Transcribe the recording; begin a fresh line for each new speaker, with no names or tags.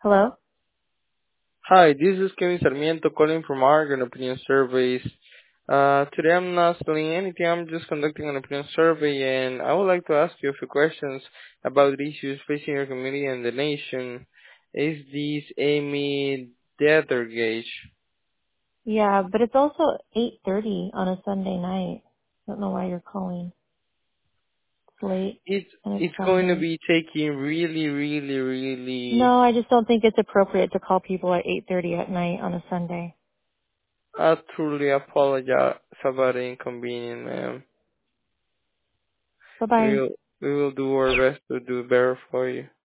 Hello?
Hi, this is Kevin Sarmiento calling from Argon Opinion Surveys. Today I'm not selling anything, I'm just conducting an opinion survey and I would like to ask you a few questions about the issues facing your community and the nation. Is this Amy Dettergage?
Yeah, but it's also 8:30 on a Sunday night. I don't know why you're calling. It's late
It's,
and it's
it's going to
Sunday.
be taking really
No, I just don't think it's appropriate to call people at 8:30 at night on a Sunday.
I truly apologize about the inconvenience, ma'am.
Bye-bye.
We will do our best to do better for you.